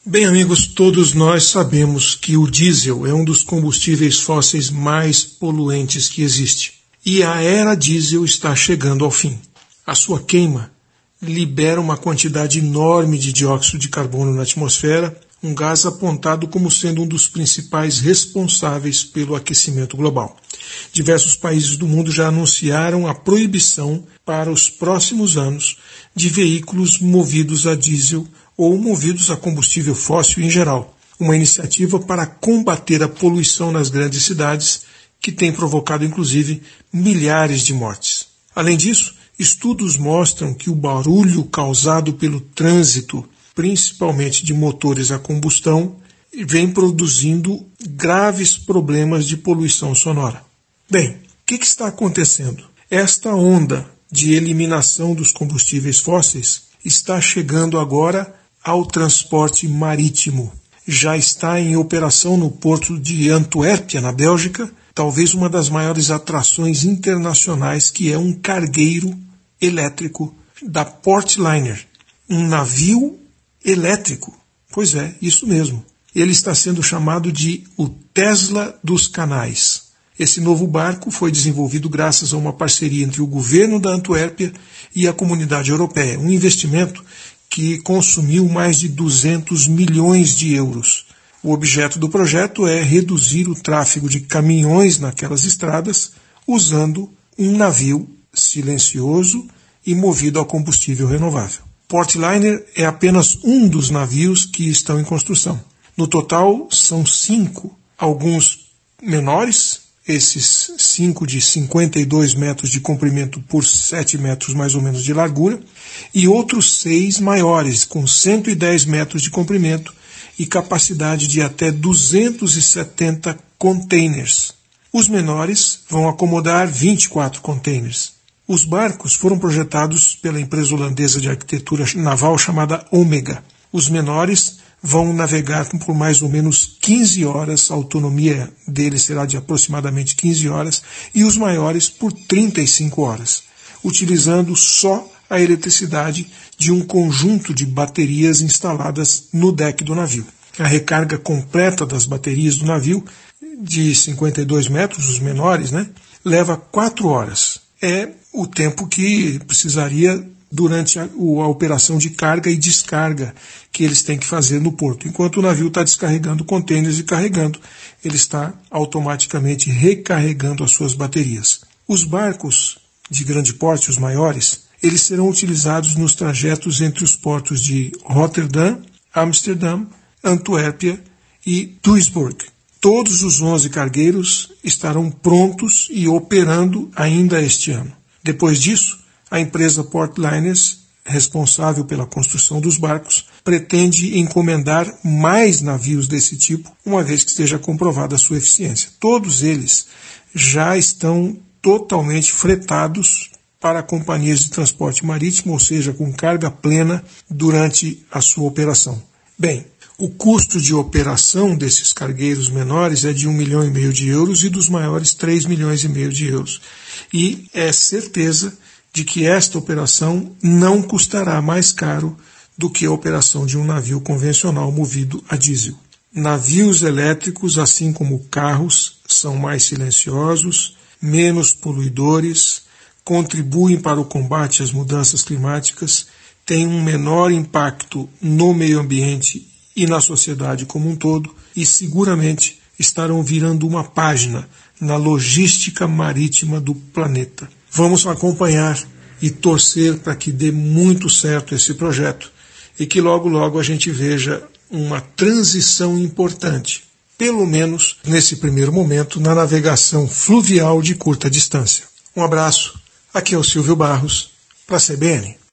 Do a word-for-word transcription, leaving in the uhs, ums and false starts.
Bem, amigos, todos nós sabemos que o diesel é um dos combustíveis fósseis mais poluentes que existe. E a era diesel está chegando ao fim. A sua queima libera uma quantidade enorme de dióxido de carbono na atmosfera, um gás apontado como sendo um dos principais responsáveis pelo aquecimento global. Diversos países do mundo já anunciaram a proibição para os próximos anos de veículos movidos a diesel ou movidos a combustível fóssil em geral. Uma iniciativa para combater a poluição nas grandes cidades, que tem provocado inclusive milhares de mortes. Além disso, estudos mostram que o barulho causado pelo trânsito, principalmente de motores a combustão, vem produzindo graves problemas de poluição sonora. Bem, o que, que está acontecendo? Esta onda de eliminação dos combustíveis fósseis está chegando agora ao transporte marítimo. Já está em operação no porto de Antuérpia, na Bélgica, talvez uma das maiores atrações internacionais, que é um cargueiro elétrico da Portliner, um navio elétrico. Pois é, isso mesmo. Ele está sendo chamado de o Tesla dos canais. Esse novo barco foi desenvolvido graças a uma parceria entre o governo da Antuérpia e a comunidade europeia, um investimento que consumiu mais de duzentos milhões de euros. O objeto do projeto é reduzir o tráfego de caminhões naquelas estradas usando um navio silencioso e movido a combustível renovável. Portliner é apenas um dos navios que estão em construção. No total, são cinco, alguns menores, esses cinco de cinquenta e dois metros de comprimento por sete metros mais ou menos de largura, e outros seis maiores, com cento e dez metros de comprimento e capacidade de até duzentos e setenta containers. Os menores vão acomodar vinte e quatro containers. Os barcos foram projetados pela empresa holandesa de arquitetura naval chamada Omega. Os menores vão navegar por mais ou menos quinze horas, a autonomia deles será de aproximadamente quinze horas, e os maiores por trinta e cinco horas, utilizando só a eletricidade de um conjunto de baterias instaladas no deck do navio. A recarga completa das baterias do navio, de cinquenta e dois metros, os menores, né, leva quatro horas. É o tempo que precisaria durante a, a operação de carga e descarga que eles têm que fazer no porto. Enquanto o navio está descarregando contêineres e carregando, ele está automaticamente recarregando as suas baterias. Os barcos de grande porte, os maiores, eles serão utilizados nos trajetos entre os portos de Rotterdam, Amsterdã, Antuérpia e Duisburg. Todos os onze cargueiros estarão prontos e operando ainda este ano. Depois disso, a empresa Portliners, responsável pela construção dos barcos, pretende encomendar mais navios desse tipo, uma vez que esteja comprovada a sua eficiência. Todos eles já estão totalmente fretados para companhias de transporte marítimo, ou seja, com carga plena durante a sua operação. Bem, o custo de operação desses cargueiros menores é de um milhão e meio de euros e dos maiores três milhões e meio de euros. E é certeza de que esta operação não custará mais caro do que a operação de um navio convencional movido a diesel. Navios elétricos, assim como carros, são mais silenciosos, menos poluidores, contribuem para o combate às mudanças climáticas, têm um menor impacto no meio ambiente e na sociedade como um todo, e seguramente estarão virando uma página na logística marítima do planeta. Vamos acompanhar e torcer para que dê muito certo esse projeto e que logo logo a gente veja uma transição importante, pelo menos nesse primeiro momento, na navegação fluvial de curta distância. Um abraço, aqui é o Silvio Barros, para a C B N.